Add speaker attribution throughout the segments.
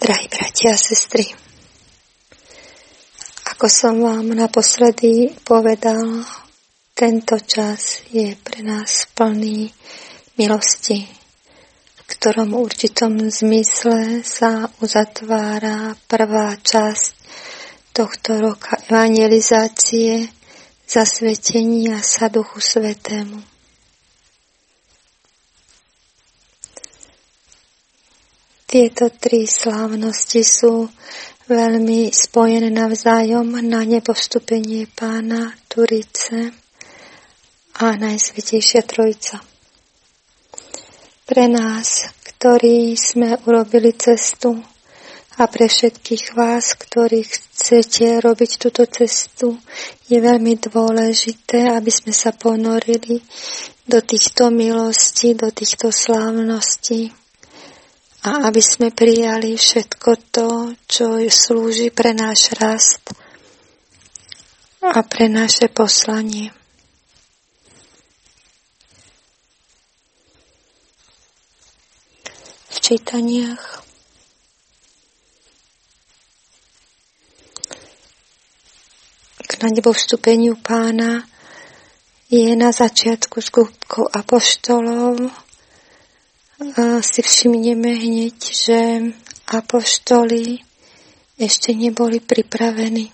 Speaker 1: Drahí bratia a sestry, ako som vám naposledy povedal, tento čas je pre nás plný milosti, v ktorom v určitom zmysle sa uzatvára prvá časť tohto roka evangelizácie, zasvetenia sa Duchu Svätému. Tieto tri slávnosti sú veľmi spojené navzájom na nebovstúpenie Pána, Turice a Najsvätejšia Trojica. Pre nás, ktorí sme urobili cestu a pre všetkých vás, ktorí chcete robiť túto cestu, je veľmi dôležité, aby sme sa ponorili do týchto milostí, do týchto slávností, a aby sme prijali všetko to, čo slúži pre náš rast a pre naše poslanie. V čítaniach k nadebovstúpeniu Pána je na začiatku skutkov apoštolov. Si všimneme hneď, že apoštoli ešte neboli pripravení.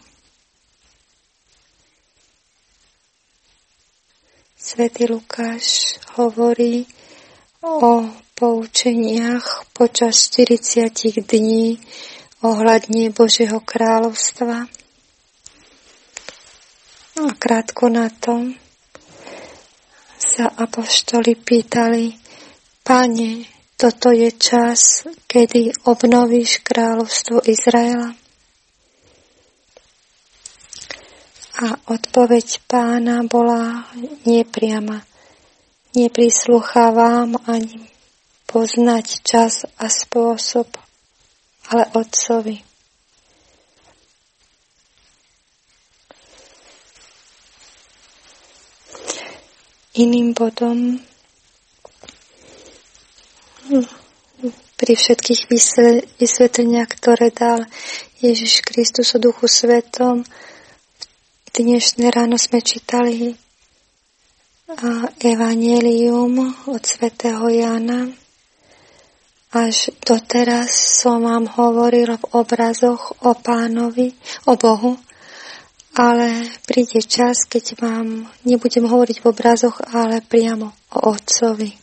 Speaker 1: Svätý Lukáš hovorí o poučeniach počas 40 dní ohľadne Božieho kráľovstva. A krátko na to sa apoštoli pýtali: Pane, toto je čas, kedy obnovíš kráľovstvo Izraela? A odpoveď Pána bola nepriama. Neprísluchá vám ani poznať čas a spôsob, ale Otcovi. Iným bodom pri všetkých vysvetleniach, ktoré dal Ježiš Kristus o Duchu Svätom, dnešné ráno sme čítali Evangelium od svätého Jána. Až doteraz som vám hovoril v obrazoch o Pánovi, o Bohu, ale príde čas, keď vám nebudem hovoriť v obrazoch, ale priamo o Otcovi.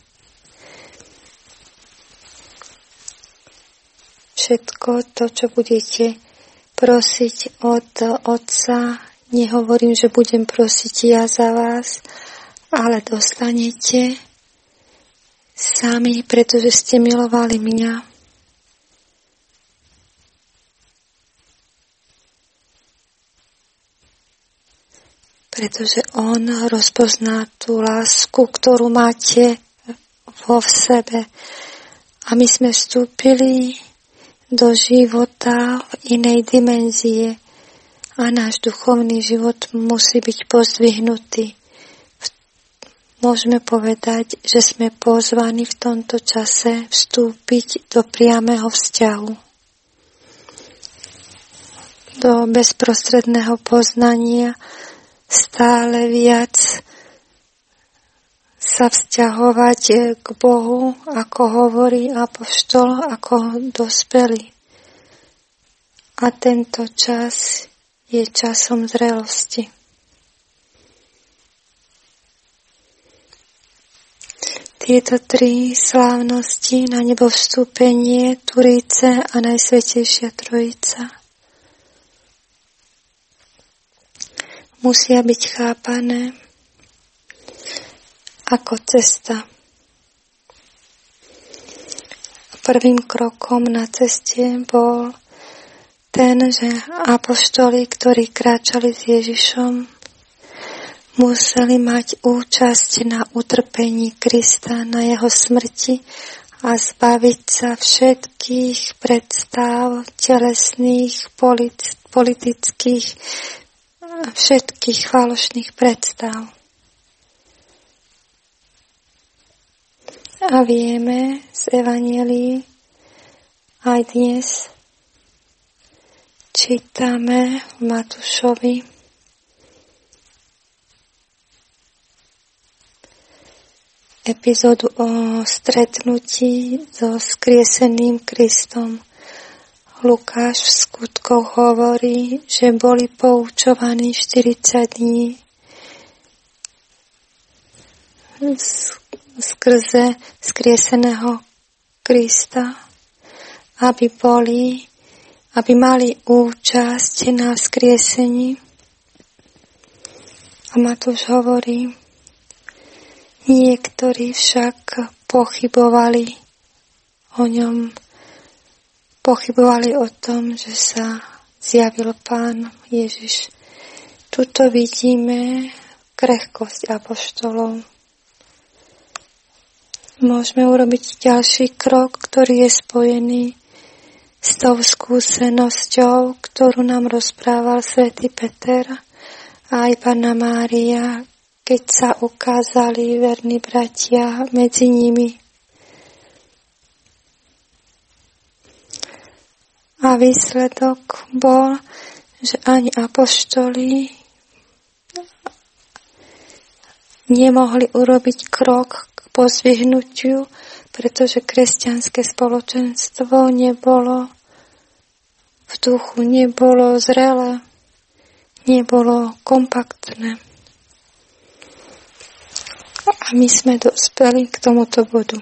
Speaker 1: Všetko to, čo budete prosiť od Otca, nehovorím, že budem prosiť ja za vás, ale dostanete sami, pretože ste milovali mňa. Pretože On rozpozná tú lásku, ktorú máte vo sebe. A my sme vstúpili do života v inej dimenzie a náš duchovný život musí byť pozdvihnutý. Môžeme povedať, že sme pozvaní v tomto čase vstúpiť do priameho vzťahu, do bezprostredného poznania, stále viac sa vzťahovať k Bohu, ako hovorí apoštol, ako dospelý. A tento čas je časom zrelosti. Tieto tri slávnosti na nebovstúpenie, Turice a Najsvätejšia Trojica musia byť chápané ako cesta. Prvým krokom na ceste bol ten, že apoštoli, ktorí kráčali s Ježišom, museli mať účasť na utrpení Krista, na jeho smrti a zbaviť sa všetkých predstav telesných, politických, všetkých falošných predstav. A vieme z Evangelií aj dnes, čítame v Matúšovi epizódu o stretnutí so skrieseným Kristom. Lukáš v skutkoch hovorí, že boli poučovaní 40 dní skrze skrieseného Krista, aby mali účasť na vzkriesení. A Matúš hovorí, niektorí však pochybovali o tom, že sa zjavil Pán Ježiš. Tuto vidíme krehkosť apoštolov. Môžeme urobiť ďalší krok, ktorý je spojený s tou skúsenosťou, ktorú nám rozprával svätý Peter a aj Panna Mária, keď sa ukázali verní bratia medzi nimi. A výsledok bol, že ani apoštoli nemohli urobiť krok k pozdvihnutiu, pretože kresťanské spoločenstvo nebolo v duchu, nebolo zrelé, nebolo kompaktné. A my sme dospeli k tomuto bodu.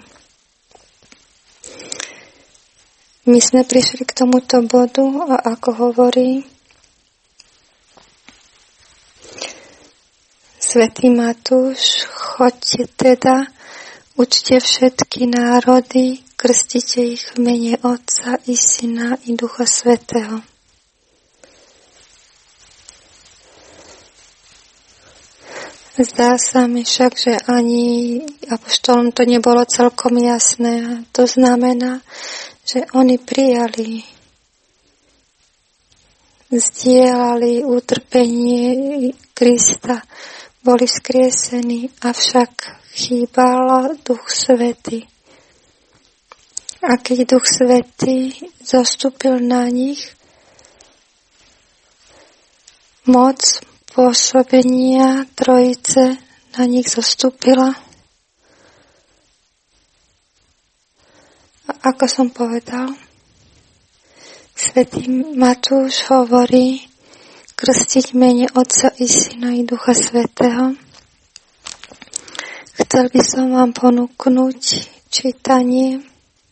Speaker 1: My sme prišli k tomuto bodu a ako hovorí svätý Matúš, choďte teda, učte všetky národy, krstite ich v mene Otca i Syna i Ducha Svätého. Zdá sa mi však, že ani apoštolom to nebolo celkom jasné. To znamená, že oni prijali, zdieľali utrpenie Krista, boli vzkriesení, avšak chýbal Duch Svätý. A keď Duch Svätý zostúpil na nich, moc pôsobenia Trojice na nich zostúpila. A ako som povedal, svätý Matúš hovorí krstiť v mene Otca i Syna i Ducha Svätého. Chcel by som vám ponúknuť čítanie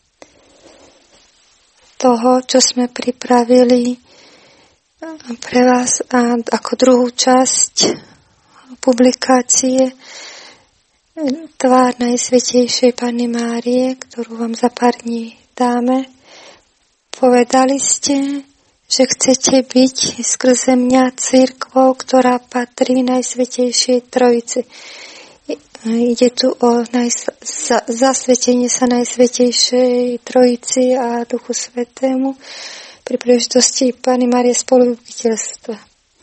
Speaker 1: toho, čo sme pripravili pre vás a ako druhú časť publikácie Tvár Najsvätejšej Panny Márie, ktorú vám za pár dní dáme. Povedali ste, že chcete byť skrze mňa cirkvou, ktorá patrí Najsvätejšej Trojici. Ide tu o zasvetenie sa Najsvätejšej Trojici a Duchu Svätému pri príležitosti Panny Márie spoluvykupiteľstva.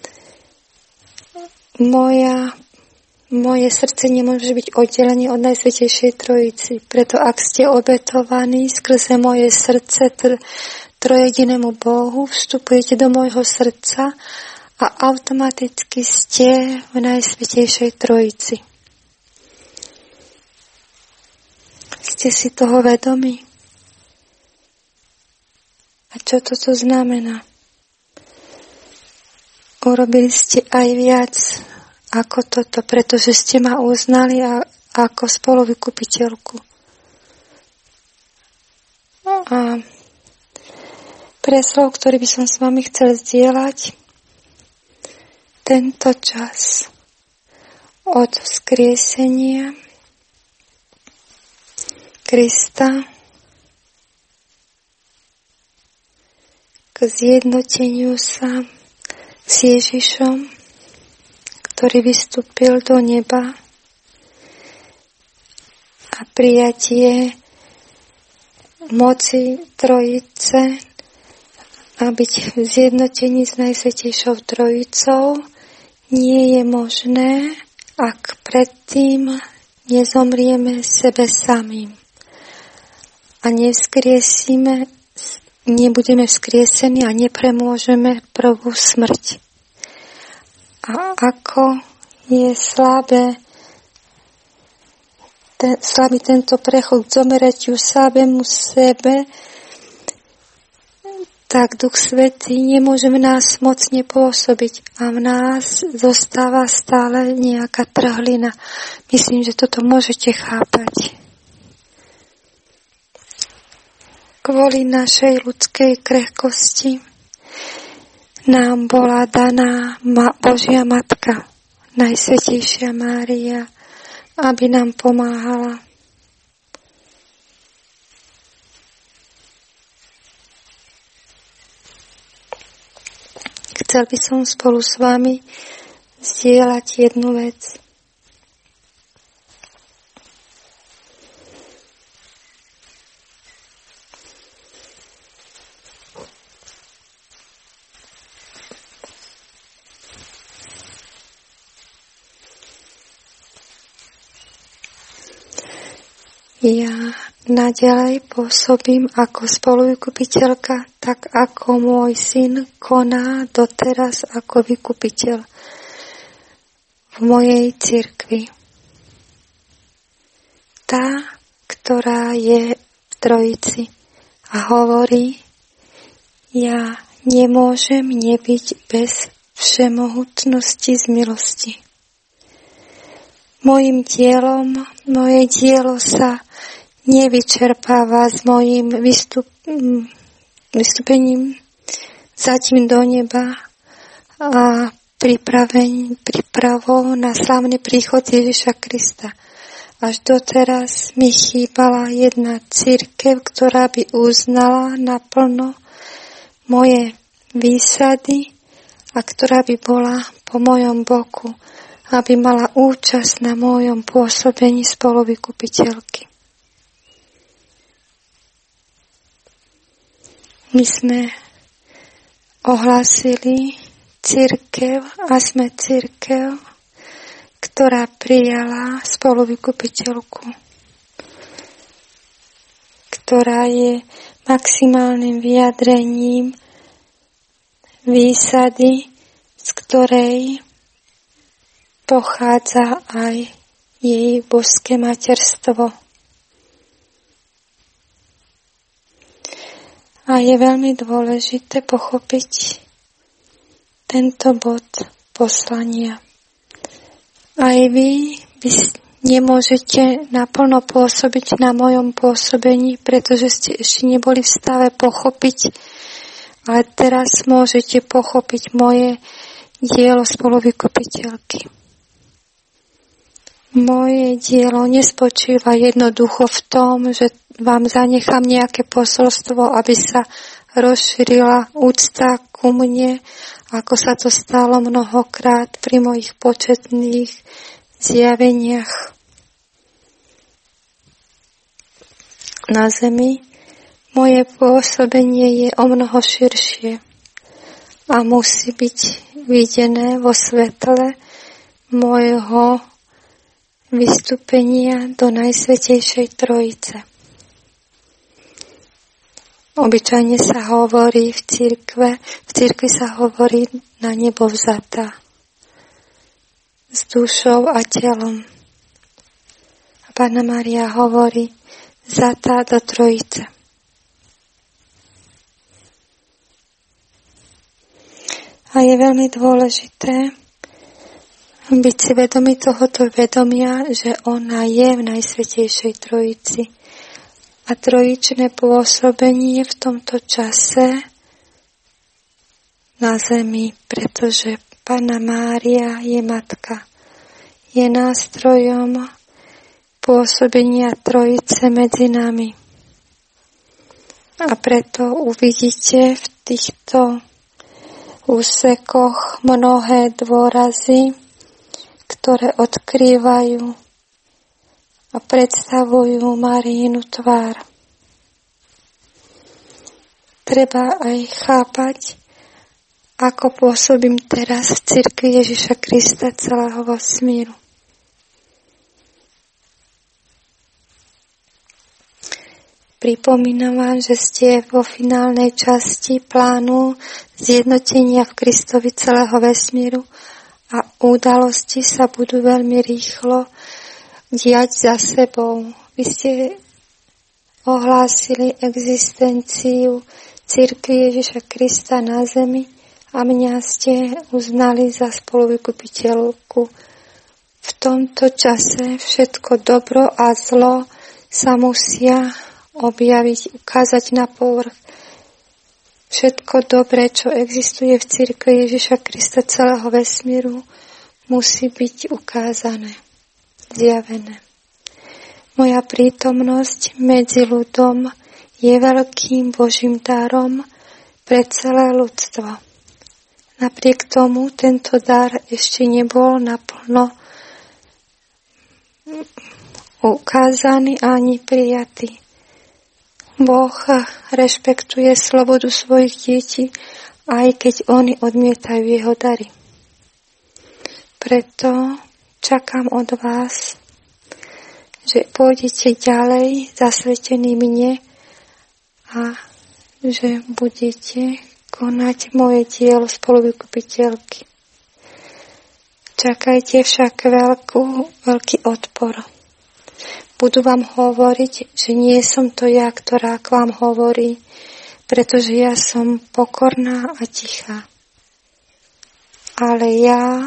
Speaker 1: Moje srdce nemôže byť oddelené od Najsvätejšej Trojici. Preto ak ste obetovaní skrze moje srdce trojedinému Bohu, vstupujete do môjho srdca a automaticky ste v Najsvätejšej Trojici. Ste si toho vedomí? A čo toto znamená? Urobili ste aj viac ako toto, pretože ste ma uznali ako spoluvykupiteľku. A preslov, ktorý by som s vami chcel zdieľať, tento čas od vzkriesenia Krista k zjednoteniu sa s Ježišom, ktorý vystúpil do neba, a prijatie moci Trojice a byť v zjednotení s Najsvätejšou Trojicou nie je možné, ak predtým nezomrieme sebe samým a nebudeme vzkriesení a nepremôžeme prvú smrť. A ako je slabý tento prechod k zomretiu slabému sebe, tak Duch Svätý nemôže v nás mocne pôsobiť a v nás zostáva stále nejaká trhlina. Myslím, že toto môžete chápať. Kvôli našej ľudskej krehkosti nám bola daná Božia Matka, Najsvätejšia Mária, aby nám pomáhala. Chcel by som spolu s vami zdieľať jednu vec. Ja naďalej pôsobím ako spoluvykupiteľka, tak ako môj syn koná doteraz ako vykupiteľ v mojej cirkvi. Tá, ktorá je v Trojici a hovorí, ja nemôžem nebyť bez všemohutnosti z milosti. Mojím dielom, moje dielo sa nevyčerpáva s mojím vystúpením zatím do neba a prípravou na slávny príchod Ježiša Krista. Až doteraz mi chýbala jedna cirkev, ktorá by uznala naplno moje výsady a ktorá by bola po mojom boku, aby mala účasť na mojom pôsobení spoluvykupiteľky. My sme ohlásili cirkev a sme cirkev, ktorá prijala spoluvykupiteľku, ktorá je maximálnym vyjadrením výsady, z ktorej pochádza aj jej božské materstvo. A je veľmi dôležité pochopiť tento bod poslania. Aj vy nemôžete naplno pôsobiť na mojom pôsobení, pretože ste ešte neboli v stave pochopiť, ale teraz môžete pochopiť moje dielo spoluvykupiteľky. Moje dielo nespočíva jednoducho v tom, že vám zanechám nejaké posolstvo, aby sa rozšírila úcta ku mne, ako sa to stalo mnohokrát pri mojich početných zjaveniach na zemi. Moje pôsobenie je omnoho širšie a musí byť videné vo svetle môjho vystúpenia do Najsvätejšej Trojice. Obyčajne sa hovorí v cirkvi sa hovorí na nebo vzatá, s dušou a telom. A Panna Mária hovorí vzatá do Trojice. A je veľmi dôležité byť si vedomý tohoto vedomia, že ona je v Najsvätejšej Trojici. A trojičné pôsobenie v tomto čase na zemi, pretože Panna Mária je matka. Je nástrojom pôsobenia Trojice medzi nami. A preto uvidíte v týchto úsekoch mnohé dôrazy, ktoré odkrývajú a predstavujú Máriinu tvár. Treba aj chápať, ako pôsobím teraz v cirkvi Ježiša Krista celého vesmíru. Pripomínam vám, že ste vo finálnej časti plánu zjednotenia v Kristovi celého vesmíru a udalosti sa budú veľmi rýchlo diať za sebou. Vy ste ohlásili existenciu cirkvi Ježiša Krista na zemi a mňa ste uznali za spoluvykupiteľku. V tomto čase všetko dobro a zlo sa musia objaviť, ukázať na povrch. Všetko dobré, čo existuje v cirkvi Ježiša Krista celého vesmíru, musí byť ukázané, zjavené. Moja prítomnosť medzi ľudom je veľkým Božím darom pre celé ľudstvo. Napriek tomu tento dar ešte nebol naplno ukázaný ani prijatý. Boh rešpektuje slobodu svojich detí, aj keď oni odmietajú jeho dary. Preto čakám od vás, že pôjdete ďalej zasvetení mne a že budete konať moje dielo spoluvykupiteľky. Čakajte však veľký odpor. Budú vám hovoriť, že nie som to ja, ktorá k vám hovorí, pretože ja som pokorná a tichá. Ale ja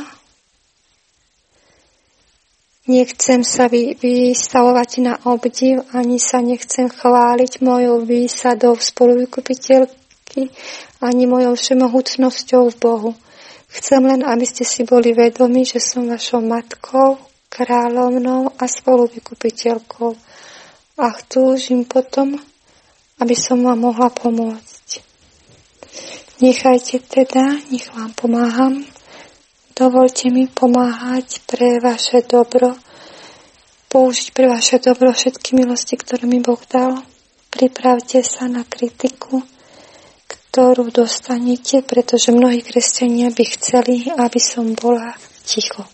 Speaker 1: nechcem sa vystavovať na obdiv, ani sa nechcem chváliť mojou výsadou spoluvykupiteľky, ani mojou všemohúcnosťou v Bohu. Chcem len, aby ste si boli vedomi, že som vašou matkou, kráľovnou a spoluvykupiteľkou. A túžim potom, aby som vám mohla pomôcť. Nechajte teda, nech vám pomáham. Dovoľte mi pomáhať pre vaše dobro, použiť pre vaše dobro všetky milosti, ktoré mi Boh dal. Pripravte sa na kritiku, ktorú dostanete, pretože mnohí kresťania by chceli, aby som bola ticho.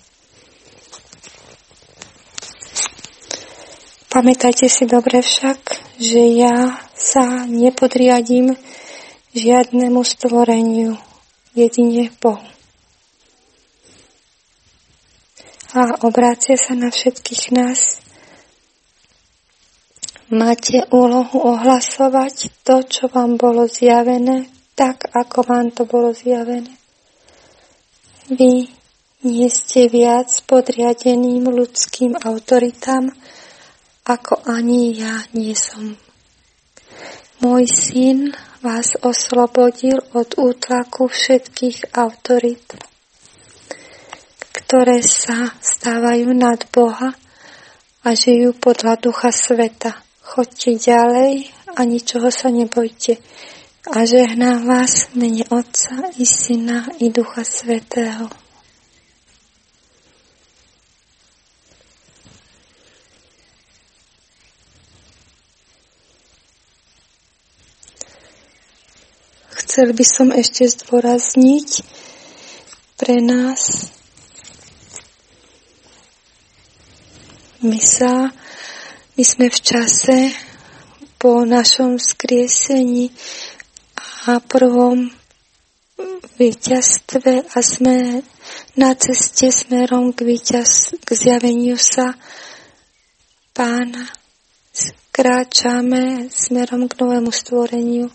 Speaker 1: Pamätajte si dobre však, že ja sa nepodriadím žiadnemu stvoreniu, jedine Bohu. A obrácia sa na všetkých nás. Máte úlohu ohlasovať to, čo vám bolo zjavené, tak, ako vám to bolo zjavené. Vy nie ste viac podriadeným ľudským autoritám, ako ani ja nie som. Môj syn vás oslobodil od útlaku všetkých autorít, ktoré sa stávajú nad Boha a žijú podľa ducha sveta. Choďte ďalej a ničoho sa nebojte. A žehnám vás v mene Otca i Syna i Ducha Svätého. Chcel by som ešte zdôrazniť pre nás, my sme v čase po našom vzkriesení a prvom víťazstve a sme na ceste smerom k zjaveniu sa Pána. Kráčame smerom k novému stvoreniu,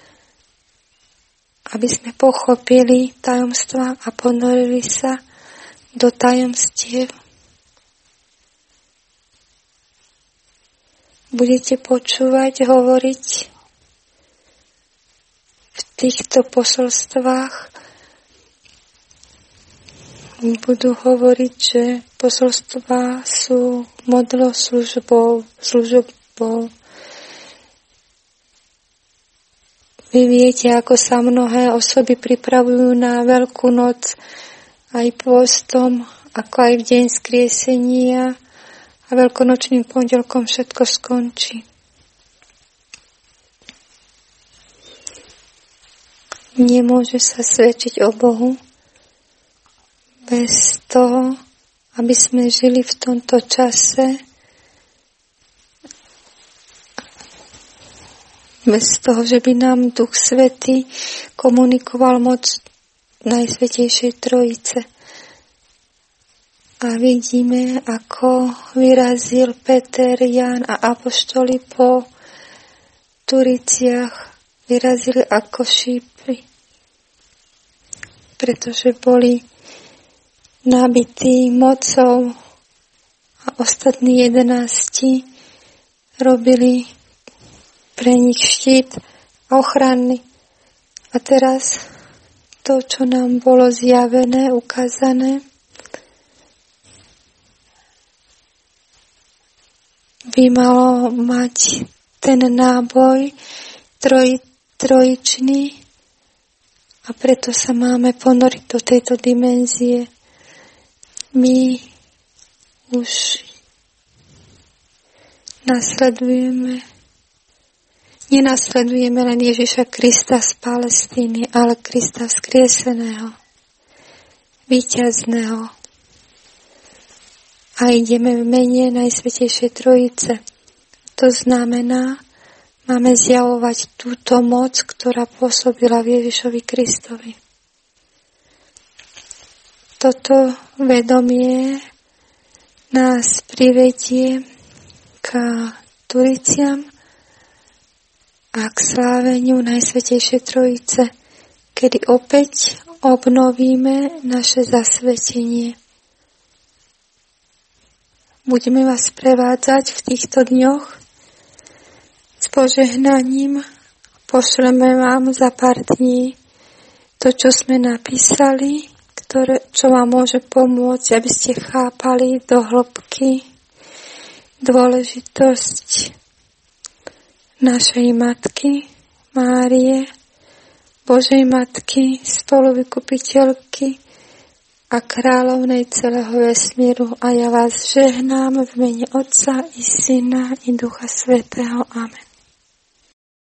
Speaker 1: aby sme pochopili tajomstvá a ponorili sa do tajomstiev. Budete počúvať, hovoriť v týchto posolstvách. Budú hovoriť, že posolstvá sú modloslužbou, službou. Vy viete, ako sa mnohé osoby pripravujú na Veľkú noc aj pôstom, ako aj v deň skriesenia a veľkonočným pondelkom všetko skončí. Nemôže sa svedčiť o Bohu bez toho, aby sme žili v tomto čase bez toho, že by nám Duch Svätý komunikoval moc Najsvätejšej Trojice. A vidíme, ako vyrazil Peter, Ján a apoštoli po Turiciach, vyrazili ako šípy, pretože boli nabití mocou a ostatní 11 robili pre nich štít ochranný. A teraz to, čo nám bolo zjavené, ukázané, by malo mať ten náboj trojičný a preto sa máme ponoriť do tejto dimenzie. My už nenasledujeme len Ježiša Krista z Palestíny, ale Krista vzkrieseného, víťazného. A ideme v mene Najsvätejšej Trojice. To znamená, máme zjavovať túto moc, ktorá pôsobila v Ježišovi Kristovi. Toto vedomie nás privedie k Turiciam a k sláveniu Najsvätejšej Trojice, kedy opäť obnovíme naše zasvetenie. Budeme vás prevádzať v týchto dňoch s požehnaním. Pošleme vám za pár dní to, čo sme napísali, čo vám môže pomôcť, aby ste chápali do hĺbky dôležitosť našej Matky Márie, Božej Matky, spoluvykupiteľky a kráľovnej celého vesmíru. A ja vás žehnám v mene Otca i Syna i Ducha Svätého. Amen.